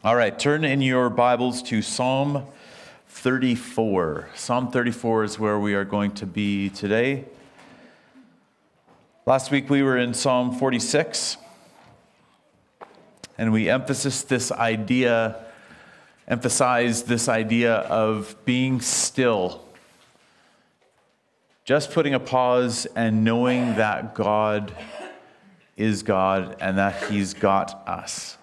All right, turn in your Bibles to Psalm 34. Psalm 34 is where we are going to be today. Last week we were in Psalm 46, and we emphasized this idea of being still. Just putting a pause and knowing that God is God and that He's got us.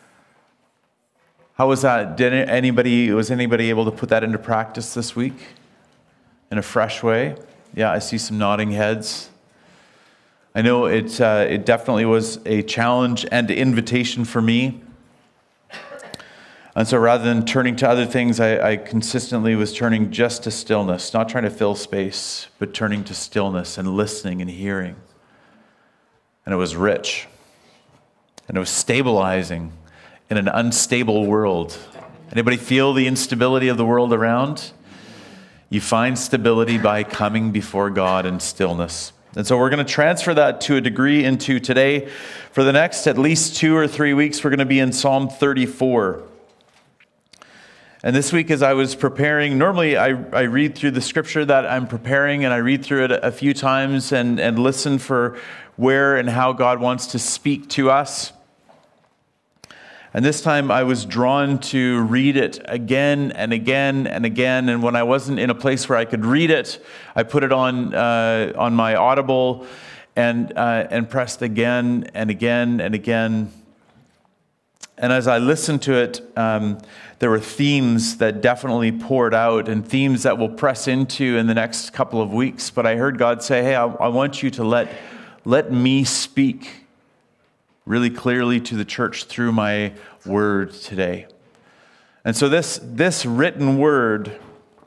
How was that? Was anybody able to put that into practice this week in a fresh way? Yeah, I see some nodding heads. I know it definitely was a challenge and invitation for me. And so rather than turning to other things, I consistently was turning just to stillness, not trying to fill space, but turning to stillness and listening and hearing. And it was rich. And it was stabilizing in an unstable world. Anybody feel the instability of the world around? You find stability by coming before God in stillness. And so we're going to transfer that to a degree into today. For the next at least 2 or 3 weeks, we're going to be in Psalm 34. And this week as I was preparing, normally I read through the scripture that I'm preparing, and I read through it a few times and listen for where and how God wants to speak to us. And this time I was drawn to read it again and again and again. And when I wasn't in a place where I could read it, I put it on my Audible and pressed again and again and again. And as I listened to it, there were themes that definitely poured out and themes that we'll press into in the next couple of weeks. But I heard God say, hey, I want you to let me speak really clearly to the church through my word today. And so this written word,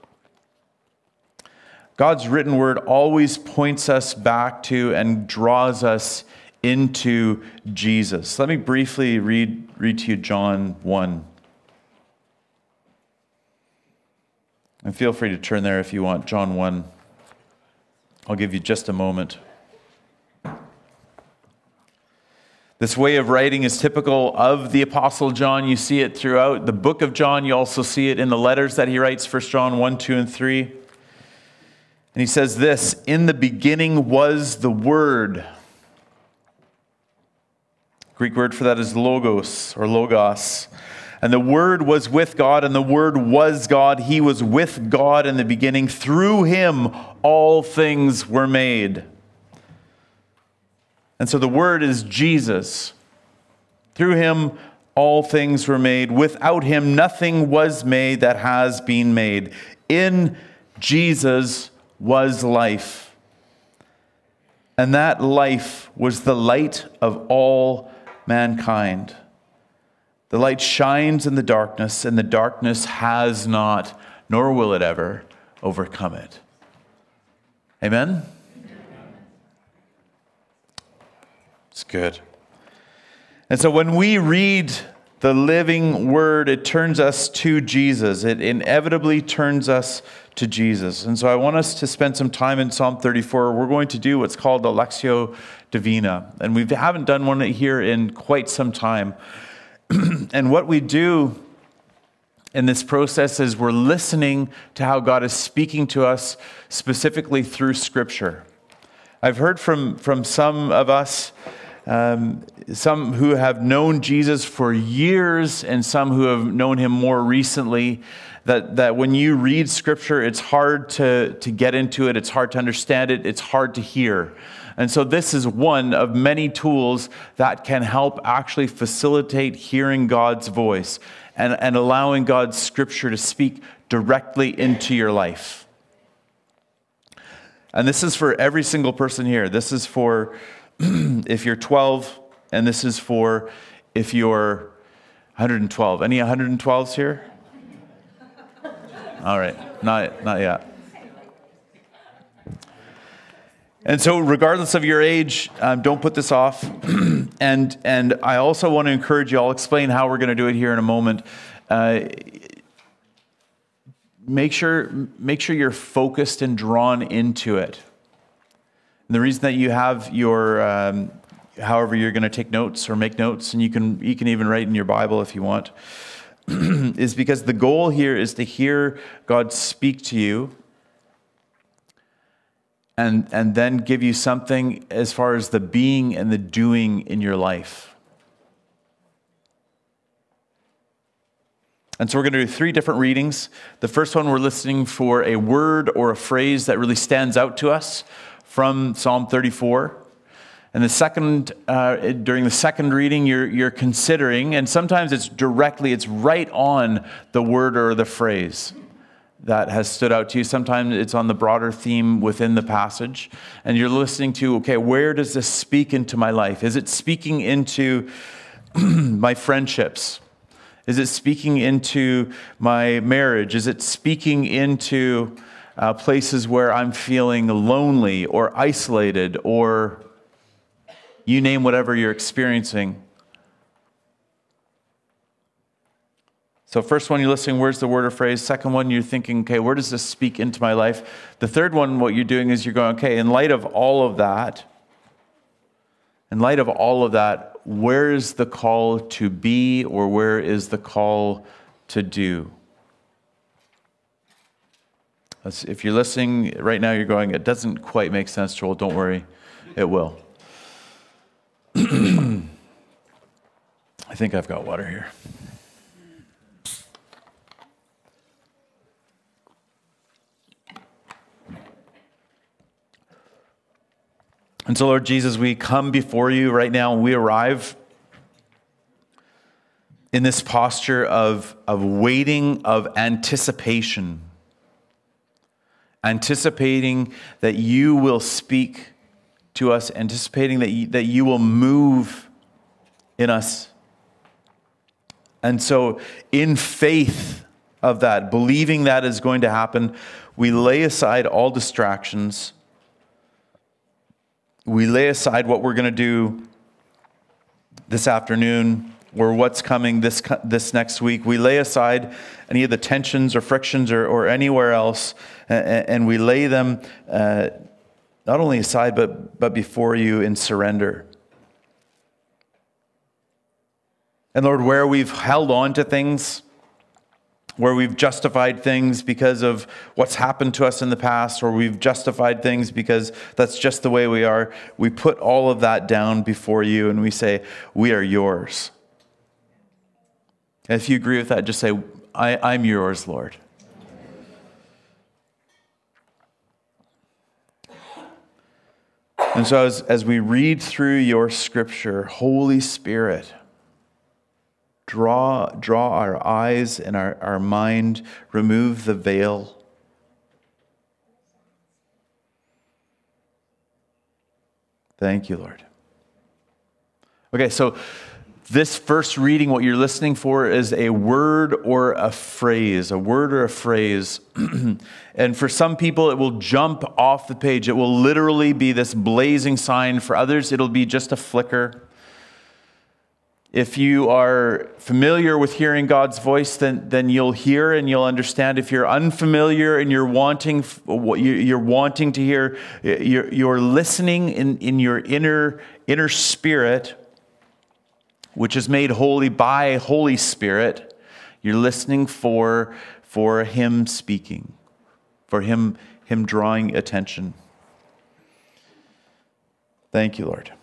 God's written word always points us back to and draws us into Jesus. Let me briefly read to you John 1. And feel free to turn there if you want. John 1. I'll give you just a moment. This way of writing is typical of the Apostle John. You see it throughout the book of John. You also see it in the letters that he writes, 1 John 1, 2, and 3. And he says this, in the beginning was the Word. Greek word for that is logos or logos. And the Word was with God, and the Word was God. He was with God in the beginning. Through Him all things were made. And so the Word is Jesus. Through Him, all things were made. Without Him, nothing was made that has been made. In Jesus was life. And that life was the light of all mankind. The light shines in the darkness, and the darkness has not, nor will it ever, overcome it. Amen? It's good. And so when we read the living word, it turns us to Jesus. It inevitably turns us to Jesus. And so I want us to spend some time in Psalm 34. We're going to do what's called the Lectio Divina. And we haven't done one here in quite some time. And what we do in this process is we're listening to how God is speaking to us specifically through Scripture. I've heard from some of us, some who have known Jesus for years and some who have known Him more recently, that when you read Scripture, it's hard to get into it, it's hard to understand it, it's hard to hear. And so this is one of many tools that can help actually facilitate hearing God's voice and allowing God's Scripture to speak directly into your life. And this is for every single person here. This is for if you're 12, and this is for if you're 112. Any 112s here? All right, not yet. And so regardless of your age, don't put this off. And I also want to encourage you, I'll explain how we're going to do it here in a moment. Make sure you're focused and drawn into it. And the reason that you have your, however you're going to take notes or make notes, and you can even write in your Bible if you want. is because the goal here is to hear God speak to you and then give you something as far as the being and the doing in your life. And so we're going to do 3 different readings. The first one, we're listening for a word or a phrase that really stands out to us from Psalm 34. And the second, during the second reading, you're considering, and sometimes it's right on the word or the phrase that has stood out to you. Sometimes it's on the broader theme within the passage. And you're listening to, okay, where does this speak into my life? Is it speaking into my friendships? Is it speaking into my marriage? Is it speaking into places where I'm feeling lonely or isolated, or you name whatever you're experiencing? So first one, you're listening, where's the word or phrase? Second one, you're thinking, okay, where does this speak into my life? The third one, what you're doing is you're going, okay, in light of all of that, where is the call to be, or where is the call to do? If you're listening right now, you're going, it doesn't quite make sense, Joel. Don't worry, it will. I think I've got water here. And so, Lord Jesus, we come before you right now, and we arrive in this posture of waiting, of anticipation. Anticipating that you will speak to us, anticipating that you will move in us. And so, in faith of that, believing that is going to happen, we lay aside all distractions. We lay aside what we're going to do this afternoon or what's coming this next week. We lay aside any of the tensions or frictions or anywhere else, and we lay them not only aside but before you in surrender. And Lord, where we've held on to things, where we've justified things because of what's happened to us in the past, or we've justified things because that's just the way we are, we put all of that down before you and we say, we are yours. And if you agree with that, just say, I'm yours, Lord. And so as we read through your scripture, Holy Spirit, draw our eyes and our mind, remove the veil. Thank you, Lord. Okay, so this first reading, what you're listening for is a word or a phrase, And for some people, it will jump off the page. It will literally be this blazing sign. For others, it'll be just a flicker. If you are familiar with hearing God's voice, then you'll hear and you'll understand. If you're unfamiliar and you're wanting to hear, you're listening in your inner spirit, which is made holy by Holy Spirit. You're listening for Him speaking, for Him drawing attention. Thank you, Lord.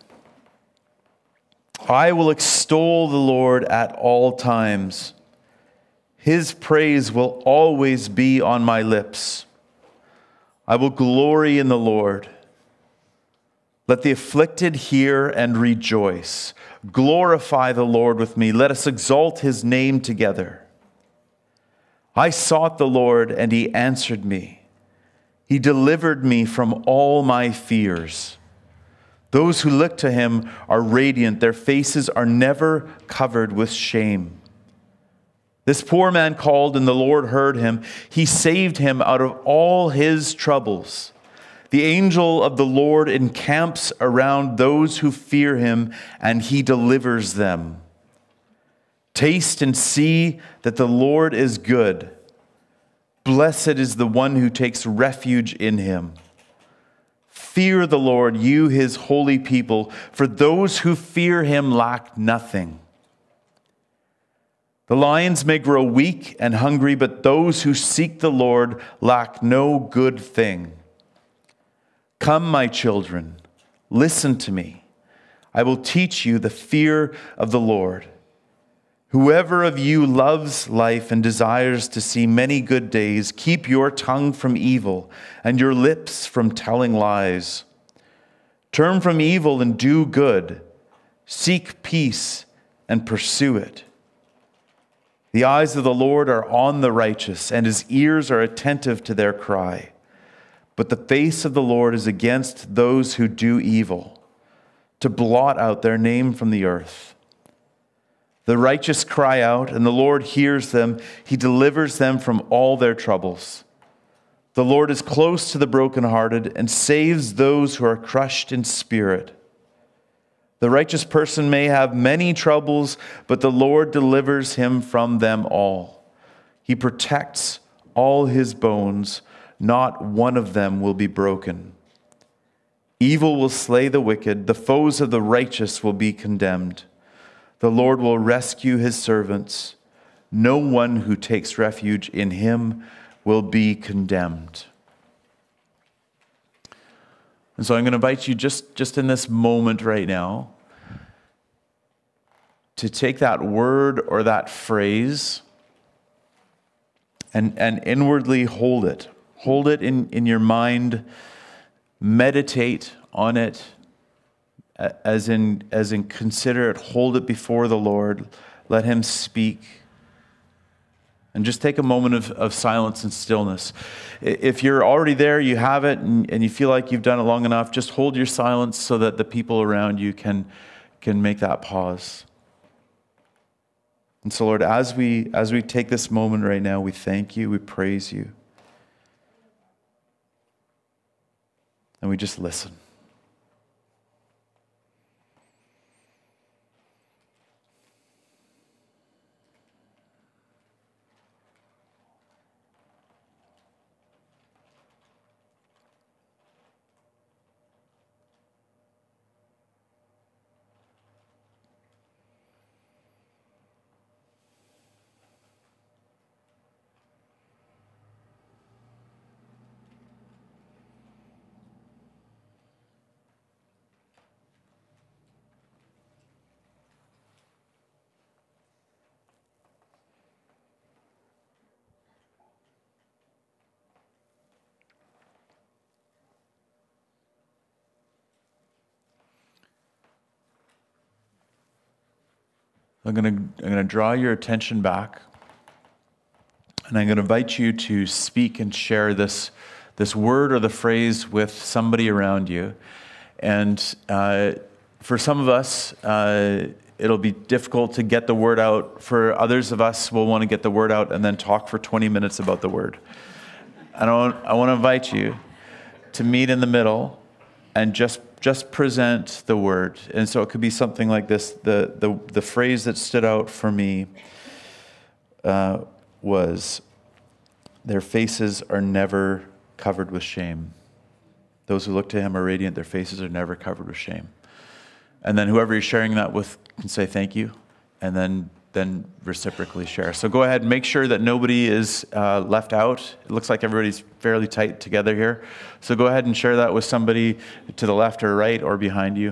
I will extol the Lord at all times. His praise will always be on my lips. I will glory in the Lord. Let the afflicted hear and rejoice. Glorify the Lord with me. Let us exalt His name together. I sought the Lord, and He answered me. He delivered me from all my fears. Those who look to Him are radiant. Their faces are never covered with shame. This poor man called, and the Lord heard him. He saved him out of all his troubles. The angel of the Lord encamps around those who fear Him, and He delivers them. Taste and see that the Lord is good. Blessed is the one who takes refuge in Him. Fear the Lord, you His holy people, for those who fear Him lack nothing. The lions may grow weak and hungry, but those who seek the Lord lack no good thing. Come, my children, listen to me. I will teach you the fear of the Lord. Whoever of you loves life and desires to see many good days, keep your tongue from evil and your lips from telling lies. Turn from evil and do good. Seek peace and pursue it. The eyes of the Lord are on the righteous, and his ears are attentive to their cry. But the face of the Lord is against those who do evil, to blot out their name from the earth. The righteous cry out, and the Lord hears them. He delivers them from all their troubles. The Lord is close to the brokenhearted and saves those who are crushed in spirit. The righteous person may have many troubles, but the Lord delivers him from them all. He protects all his bones. Not one of them will be broken. Evil will slay the wicked. The foes of the righteous will be condemned. The Lord will rescue his servants. No one who takes refuge in him will be condemned. And so I'm going to invite you just in this moment right now to take that word or that phrase and inwardly hold it. Hold it in your mind. Meditate on it. As in consider it, hold it before the Lord, let him speak. And just take a moment of silence and stillness. If you're already there, you have it, and you feel like you've done it long enough, just hold your silence so that the people around you can make that pause. And so, Lord, as we take this moment right now, we thank you, we praise you, and we just listen. I'm going to draw your attention back, and I'm going to invite you to speak and share this word or the phrase with somebody around you. And for some of us, it'll be difficult to get the word out. For others of us, we'll want to get the word out and then talk for 20 minutes about the word. I want to invite you to meet in the middle and just present the word. And so it could be something like this. The phrase that stood out for me was, their faces are never covered with shame. Those who look to him are radiant. Their faces are never covered with shame. And then whoever you're sharing that with can say thank you, and then reciprocally share. So go ahead and make sure that nobody is left out. It looks like everybody's fairly tight together here. So go ahead and share that with somebody to the left or right or behind you.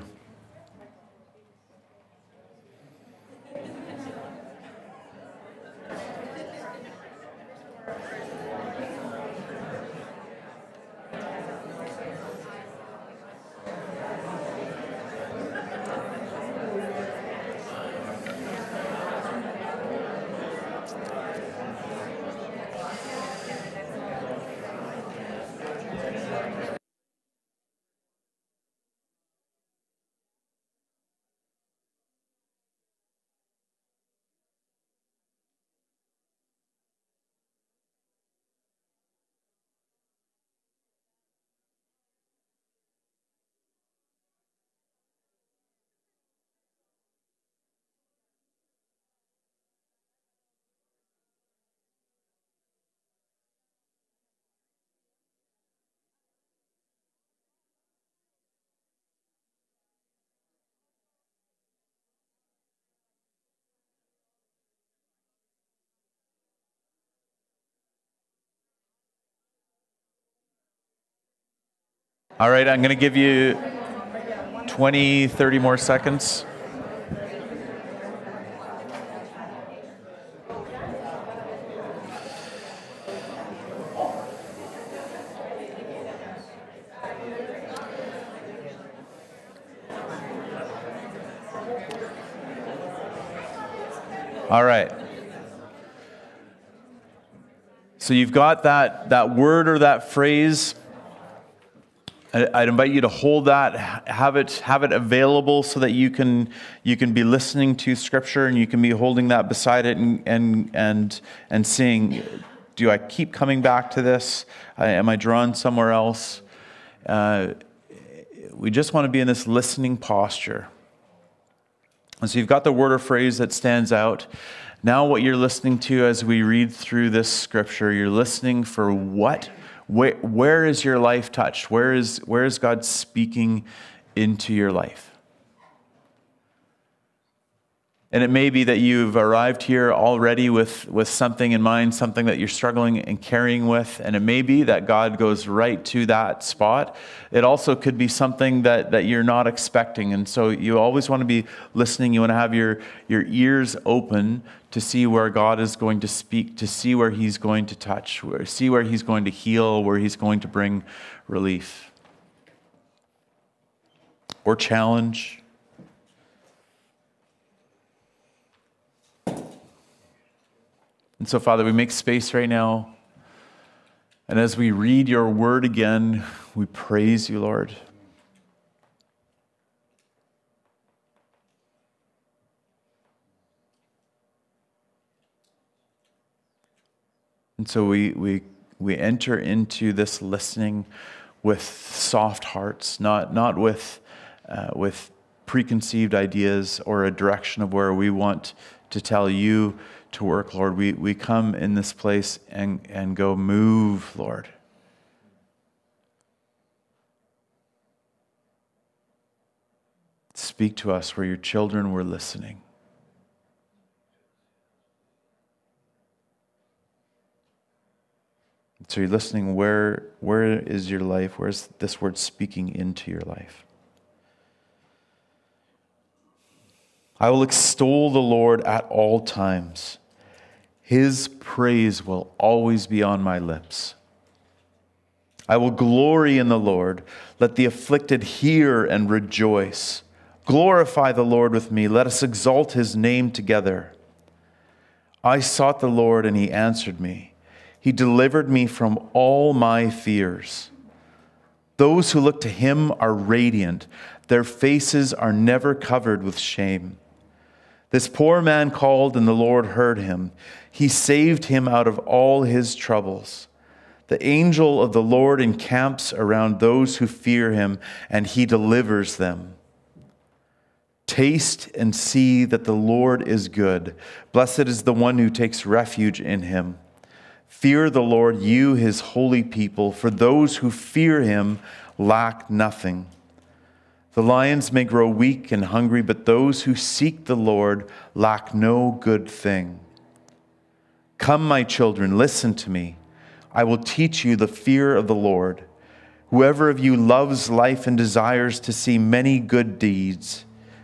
All right, I'm going to give you 20, 30 more seconds. All right. So you've got that word or that phrase. I'd invite you to hold that, have it available so that you can be listening to Scripture and you can be holding that beside it and seeing, do I keep coming back to this? Am I drawn somewhere else? We just want to be in this listening posture. And so you've got the word or phrase that stands out. Now what you're listening to as we read through this Scripture, you're listening for what? Where is your life touched? Where is God speaking into your life? And it may be that you've arrived here already with something in mind, something that you're struggling and carrying with, and it may be that God goes right to that spot. It also could be something that you're not expecting, and so you always want to be listening. You want to have your ears open to see where God is going to speak, to see where He's going to touch, see where He's going to heal, where He's going to bring relief or challenge. And so, Father, we make space right now. And as we read your word again, we praise you, Lord. And so we enter into this listening with soft hearts, not with preconceived ideas or a direction of where we want to tell you to work, Lord. We come in this place and go, move, Lord. Speak to us where your children were listening. So you're listening, where is your life? Where's this word speaking into your life? I will extol the Lord at all times. His praise will always be on my lips. I will glory in the Lord. Let the afflicted hear and rejoice. Glorify the Lord with me. Let us exalt his name together. I sought the Lord and he answered me. He delivered me from all my fears. Those who look to him are radiant. Their faces are never covered with shame. This poor man called and the Lord heard him. He saved him out of all his troubles. The angel of the Lord encamps around those who fear him, and he delivers them. Taste and see that the Lord is good. Blessed is the one who takes refuge in him. Fear the Lord, you his holy people, for those who fear him lack nothing. The lions may grow weak and hungry, but those who seek the Lord lack no good thing. Come, my children, listen to me. I will teach you the fear of the Lord. Whoever of you loves life and desires to see many good days.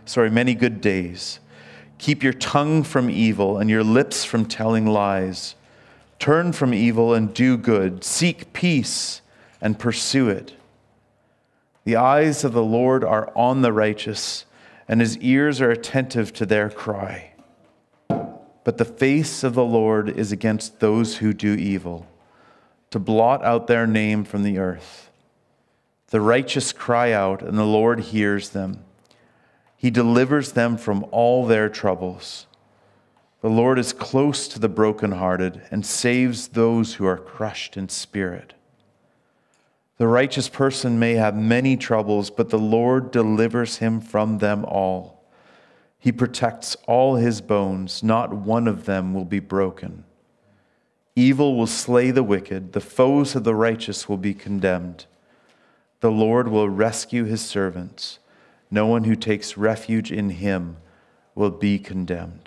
Keep your tongue from evil and your lips from telling lies. Turn from evil and do good. Seek peace and pursue it. The eyes of the Lord are on the righteous, and his ears are attentive to their cry. But the face of the Lord is against those who do evil, to blot out their name from the earth. The righteous cry out, and the Lord hears them. He delivers them from all their troubles. The Lord is close to the brokenhearted and saves those who are crushed in spirit. The righteous person may have many troubles, but the Lord delivers him from them all. He protects all his bones, not one of them will be broken. Evil will slay the wicked, the foes of the righteous will be condemned. The Lord will rescue his servants. No one who takes refuge in him will be condemned.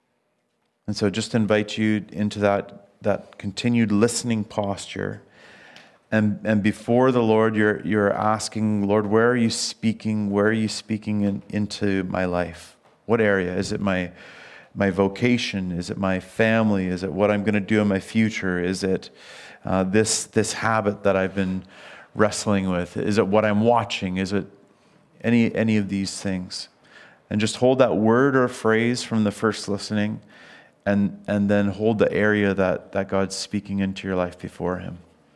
And so just invite you into that continued listening posture And before the Lord, you're asking, Lord, where are you speaking? Where are you speaking into my life? What area? Is it my vocation? Is it my family? Is it what I'm going to do in my future? Is it this habit that I've been wrestling with? Is it what I'm watching? Is it any of these things? And just hold that word or phrase from the first listening, and then hold the area that God's speaking into your life before him.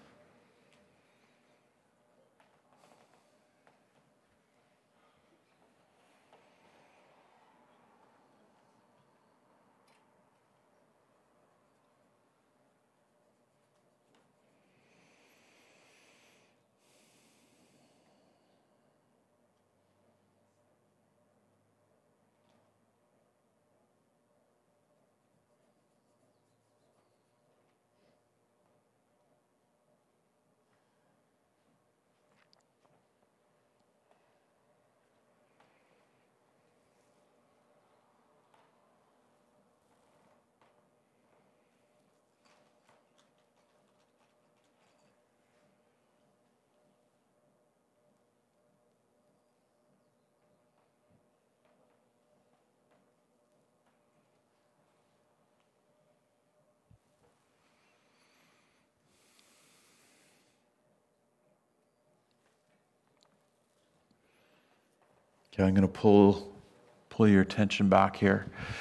Okay, I'm going to pull your attention back here.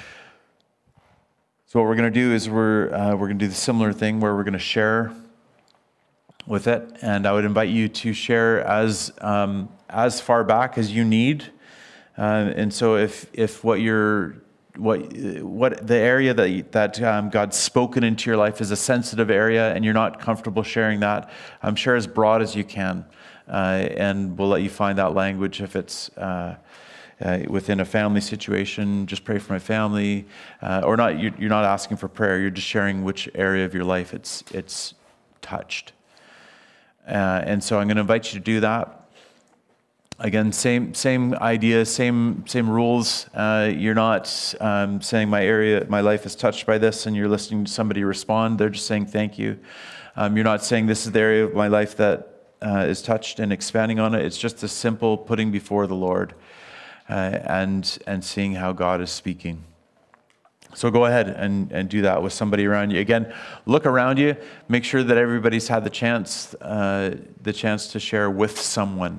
So what we're going to do is we're going to do the similar thing where we're going to share with it, and I would invite you to share as far back as you need. And so if what the area that God's spoken into your life is a sensitive area and you're not comfortable sharing that, share as broad as you can, and we'll let you find that language. If it's within a family situation, just pray for my family, or not. You're not asking for prayer. You're just sharing which area of your life it's touched. And so I'm going to invite you to do that. Again, same idea, same rules. You're not saying my life is touched by this, and you're listening to somebody respond. They're just saying thank you. You're not saying this is the area of my life that is touched and expanding on it. It's just a simple putting before the Lord, and seeing how God is speaking. So go ahead and do that with somebody around you. Again, look around you. Make sure that everybody's had the chance to share with someone.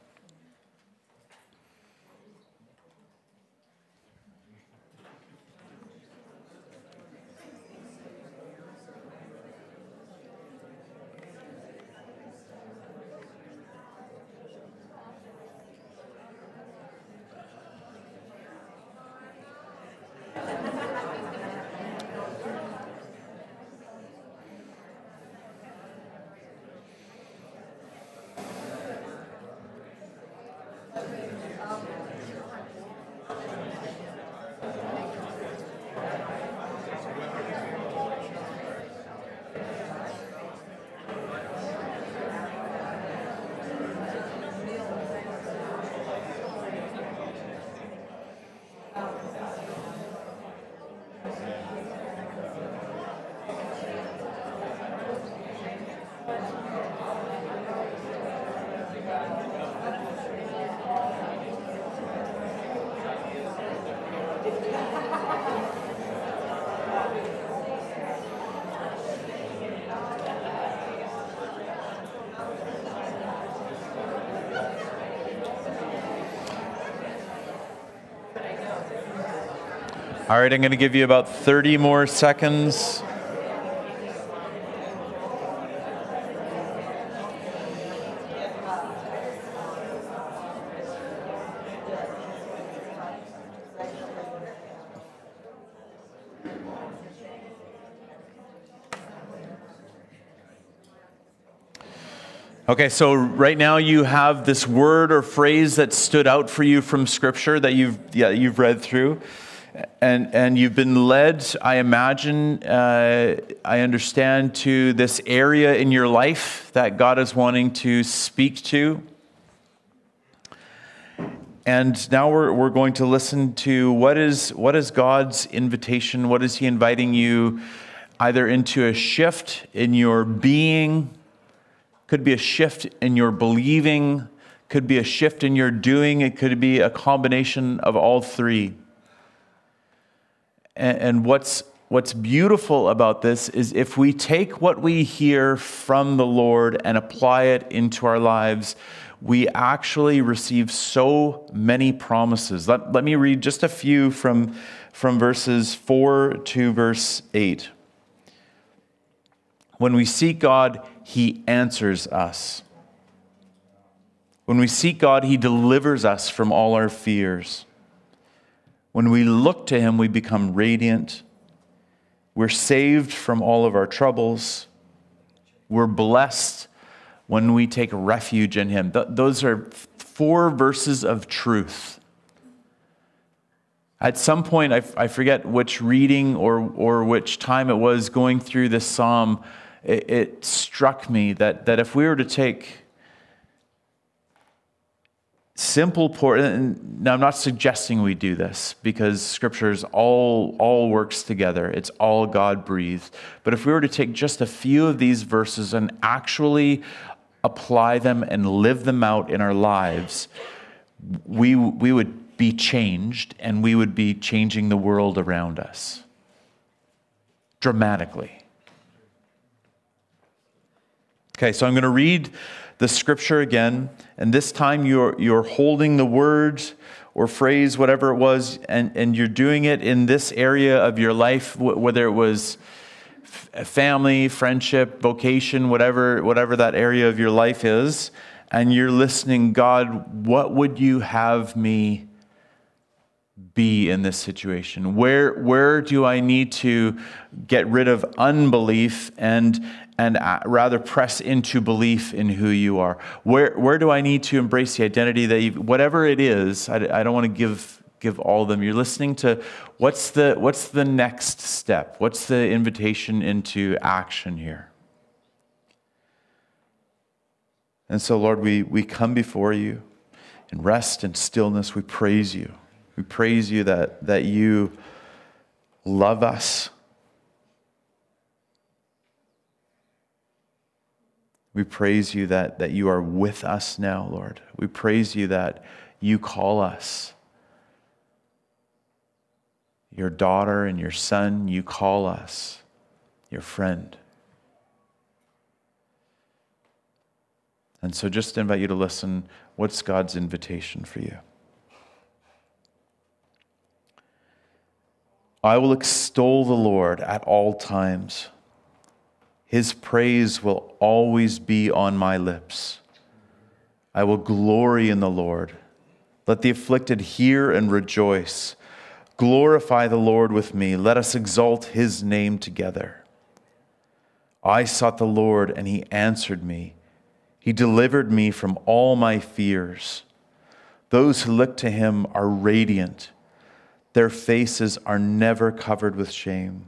All right, I'm going to give you about 30 more seconds. Okay, so right now you have this word or phrase that stood out for you from Scripture that you've read through. And you've been led, I imagine, I understand, to this area in your life that God is wanting to speak to. And now we're going to listen to what is God's invitation? What is He inviting you either into a shift in your being, Could be a shift in your believing, could be a shift in your doing, it could be a combination of all three. And what's beautiful about this is if we take what we hear from the Lord and apply it into our lives, we actually receive so many promises. Let me read just a few from verses 4 to verse 8. When we seek God, He answers us. When we seek God, He delivers us from all our fears. When we look to Him, we become radiant. We're saved from all of our troubles. We're blessed when we take refuge in Him. Those are 4 verses of truth. At some point, I forget which reading or which time it was going through this psalm, it struck me that if we were to take simple and now I'm not suggesting we do this because Scripture's all works together. It's all God-breathed. But if we were to take just a few of these verses and actually apply them and live them out in our lives, we would be changed, and we would be changing the world around us dramatically. Okay, so I'm going to read the Scripture again, and this time you're holding the word or phrase, whatever it was, and you're doing it in this area of your life, whether it was family, friendship, vocation, whatever that area of your life is, and you're listening, God, what would you have me be in this situation? Where do I need to get rid of unbelief and rather press into belief in who you are? Where do I need to embrace the identity that whatever it is, I don't want to give all of them. You're listening to what's the next step? What's the invitation into action here? And so, Lord, we come before you in rest and stillness. We praise you. We praise you that you love us. We praise you that you are with us now, Lord. We praise you that you call us your daughter and your son. You call us your friend. And so just invite you to listen. What's God's invitation for you? I will extol the Lord at all times. His praise will always be on my lips. I will glory in the Lord. Let the afflicted hear and rejoice. Glorify the Lord with me. Let us exalt His name together. I sought the Lord, and He answered me. He delivered me from all my fears. Those who look to Him are radiant. Their faces are never covered with shame.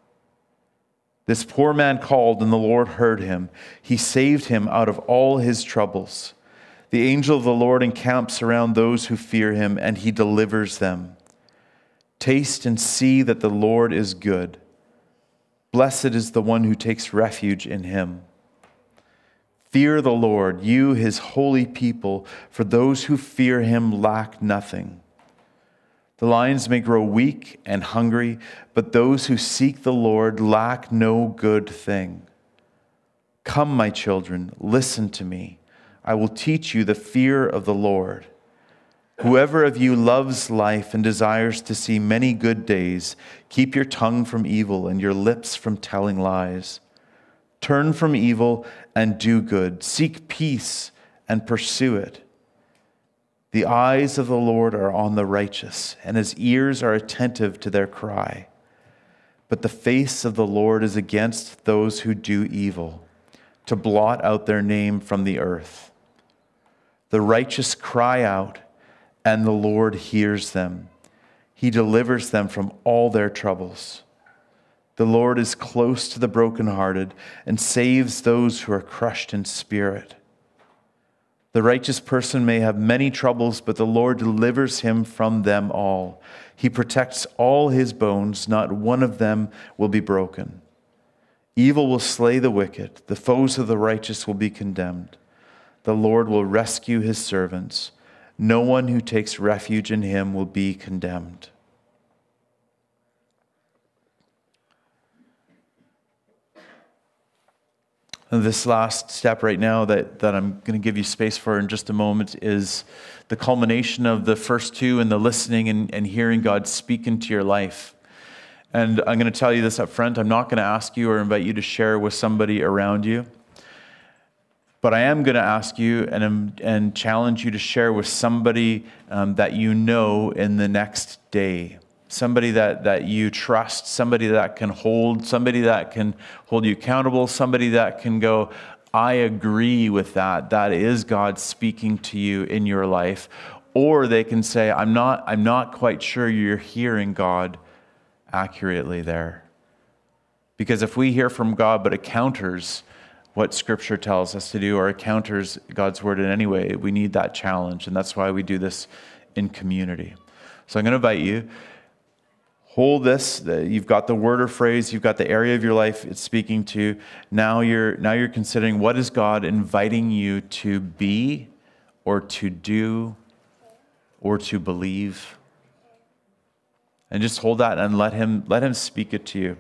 This poor man called, and the Lord heard him. He saved him out of all his troubles. The angel of the Lord encamps around those who fear Him, and He delivers them. Taste and see that the Lord is good. Blessed is the one who takes refuge in Him. Fear the Lord, you His holy people, for those who fear Him lack nothing. The lions may grow weak and hungry, but those who seek the Lord lack no good thing. Come, my children, listen to me. I will teach you the fear of the Lord. Whoever of you loves life and desires to see many good days, keep your tongue from evil and your lips from telling lies. Turn from evil and do good. Seek peace and pursue it. The eyes of the Lord are on the righteous, and His ears are attentive to their cry. But the face of the Lord is against those who do evil, to blot out their name from the earth. The righteous cry out, and the Lord hears them. He delivers them from all their troubles. The Lord is close to the brokenhearted and saves those who are crushed in spirit. The righteous person may have many troubles, but the Lord delivers him from them all. He protects all his bones, not one of them will be broken. Evil will slay the wicked. The foes of the righteous will be condemned. The Lord will rescue his servants. No one who takes refuge in him will be condemned. And this last step right now that I'm going to give you space for in just a moment is the culmination of the first two and the listening and hearing God speak into your life. And I'm going to tell you this up front. I'm not going to ask you or invite you to share with somebody around you. But I am going to ask you and challenge you to share with somebody that you know in the next day. Somebody that you trust, somebody that can hold you accountable, somebody that can go, I agree with that. That is God speaking to you in your life. Or they can say, I'm not quite sure you're hearing God accurately there. Because if we hear from God, but it counters what Scripture tells us to do, or it counters God's word in any way, we need that challenge. And that's why we do this in community. So I'm going to invite you. Hold this. You've got the word or phrase. You've got the area of your life it's speaking to. Now you're considering, what is God inviting you to be, or to do, or to believe? And just hold that and let him speak it to you.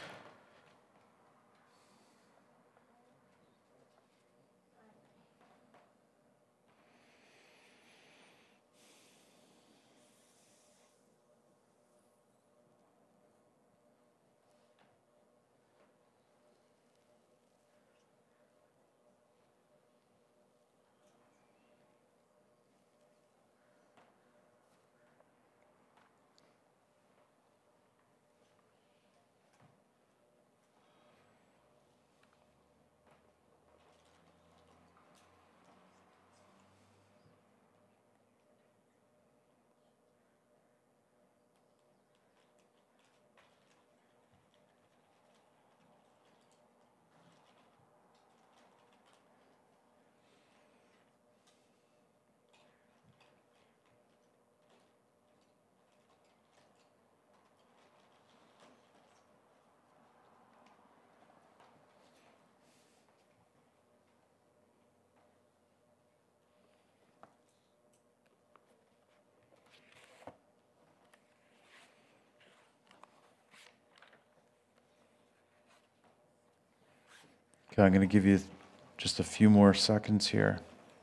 Okay, I'm going to give you just a few more seconds here.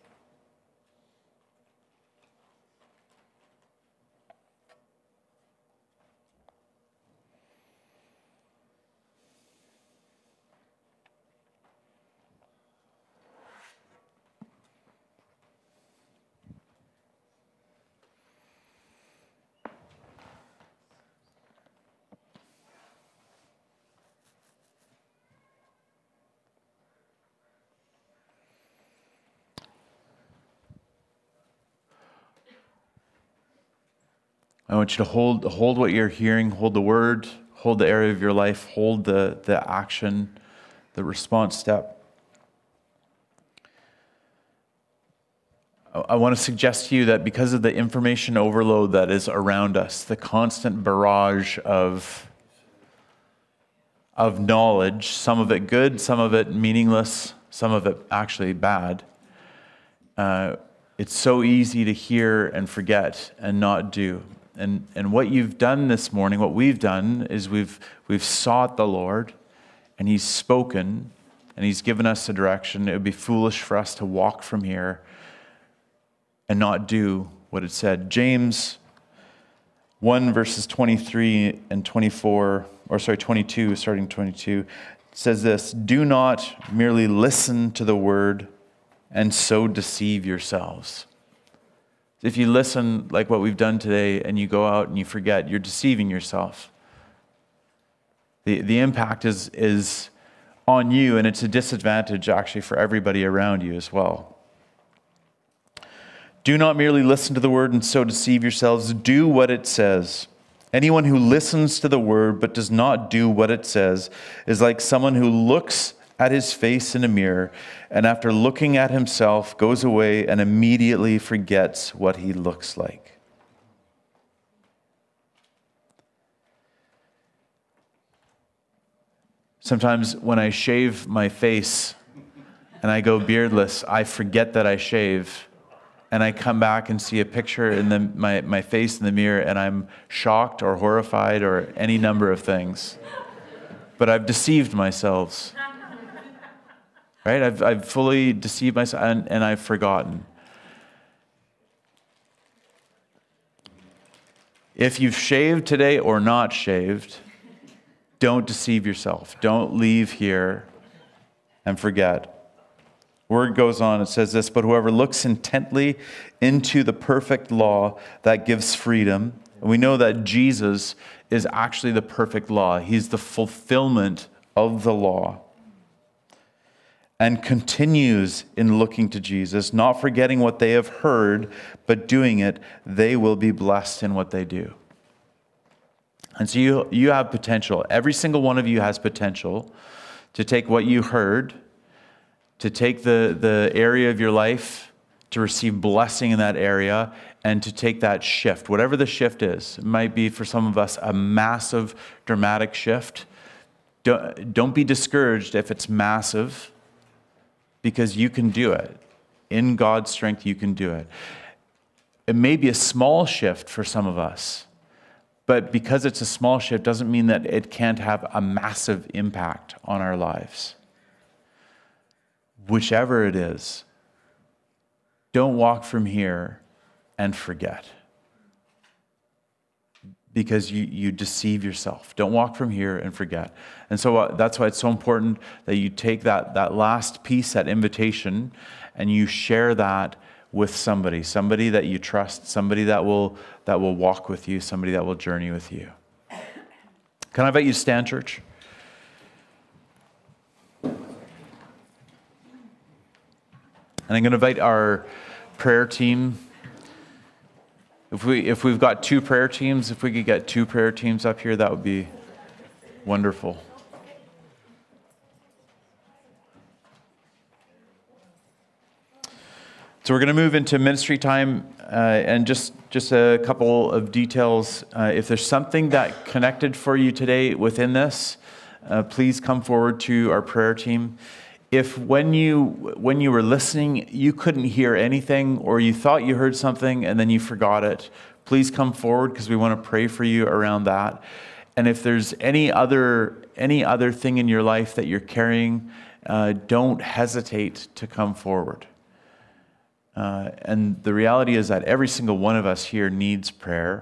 I want you to hold what you're hearing, hold the word, hold the area of your life, hold the action, the response step. I want to suggest to you that because of the information overload that is around us, the constant barrage of knowledge, some of it good, some of it meaningless, some of it actually bad, it's so easy to hear and forget and not do. And what you've done this morning, what we've done is we've sought the Lord, and He's spoken, and He's given us a direction. It would be foolish for us to walk from here and not do what it said. James 1 verses 23 and 24, or sorry, 22, starting 22, says this: do not merely listen to the word and so deceive yourselves. If you listen like what we've done today and you go out and you forget, you're deceiving yourself. The impact is on you, and it's a disadvantage actually for everybody around you as well. Do not merely listen to the word and so deceive yourselves. Do what it says. Anyone who listens to the word but does not do what it says is like someone who looks at his face in a mirror, and after looking at himself goes away and immediately forgets what he looks like. Sometimes when I shave my face and I go beardless, I forget that I shave, and I come back and see a picture in my face in the mirror, and I'm shocked or horrified or any number of things. But I've deceived myself. Right? I've fully deceived myself, and I've forgotten. If you've shaved today or not shaved, don't deceive yourself. Don't leave here and forget. Word goes on, it says this, but whoever looks intently into the perfect law that gives freedom, and we know that Jesus is actually the perfect law. He's the fulfillment of the law. And continues in looking to Jesus, not forgetting what they have heard, but doing it, they will be blessed in what they do. And so you have potential. Every single one of you has potential to take what you heard, to take the area of your life, to receive blessing in that area, and to take that shift, whatever the shift is. It might be for some of us a massive, dramatic shift. Don't be discouraged if it's massive, because you can do it. In God's strength, you can do it. It may be a small shift for some of us, but because it's a small shift doesn't mean that it can't have a massive impact on our lives. Whichever it is, don't walk from here and forget, because you deceive yourself. Don't walk from here and forget. And so that's why it's so important that you take that last piece, that invitation, and you share that with somebody that you trust, somebody that will walk with you, somebody that will journey with you. Can I invite you to stand, church? And I'm going to invite our prayer team. If we've got two prayer teams, if we could get two prayer teams up here, that would be wonderful. So we're going to move into ministry time, and just a couple of details. If there's something that connected for you today within this, please come forward to our prayer team. If when you were listening, you couldn't hear anything, or you thought you heard something and then you forgot it, please come forward, because we want to pray for you around that. And if there's any other thing in your life that you're carrying, don't hesitate to come forward. And the reality is that every single one of us here needs prayer.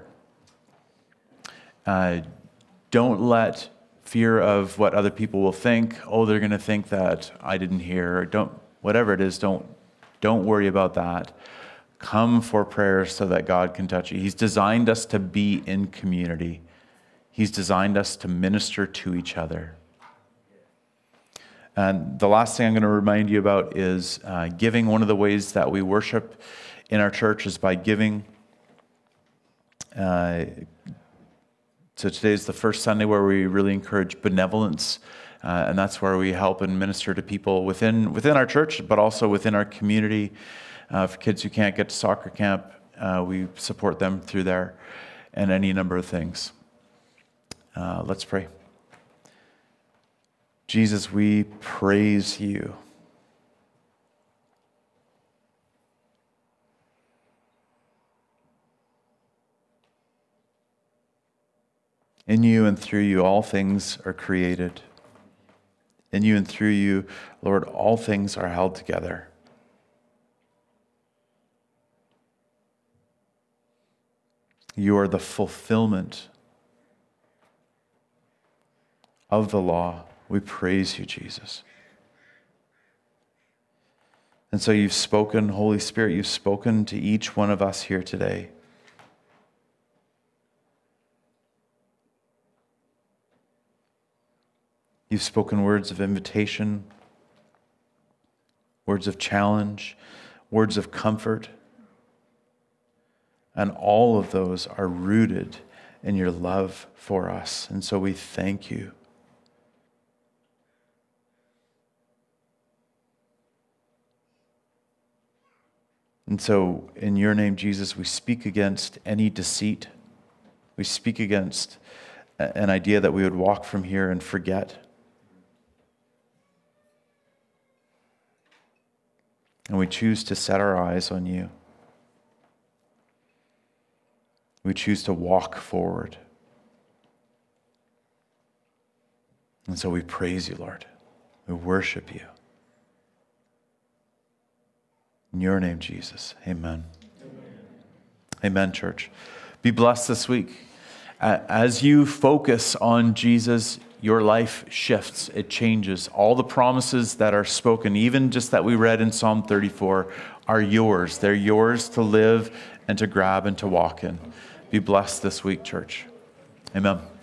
Don't let fear of what other people will think, they're going to think that I didn't hear, or whatever it is, don't worry about that. Come for prayer so that God can touch you. He's designed us to be in community. He's designed us to minister to each other. And the last thing I'm going to remind you about is giving. One of the ways that we worship in our church is by giving. So today is the first Sunday where we really encourage benevolence, and that's where we help and minister to people within our church, but also within our community. For kids who can't get to soccer camp, we support them through there, and any number of things. Let's pray. Jesus, we praise you. In you and through you, all things are created. In you and through you, Lord, all things are held together. You are the fulfillment of the law. We praise you, Jesus. And so you've spoken, Holy Spirit, you've spoken to each one of us here today. You've spoken words of invitation, words of challenge, words of comfort. And all of those are rooted in your love for us. And so we thank you. And so in your name, Jesus, we speak against any deceit. We speak against an idea that we would walk from here and forget. And we choose to set our eyes on you. We choose to walk forward. And so we praise you, Lord. We worship you. In your name, Jesus. Amen. Amen, church. Be blessed this week. As you focus on Jesus, your life shifts. It changes. All the promises that are spoken, even just that we read in Psalm 34, are yours. They're yours to live and to grab and to walk in. Be blessed this week, church. Amen.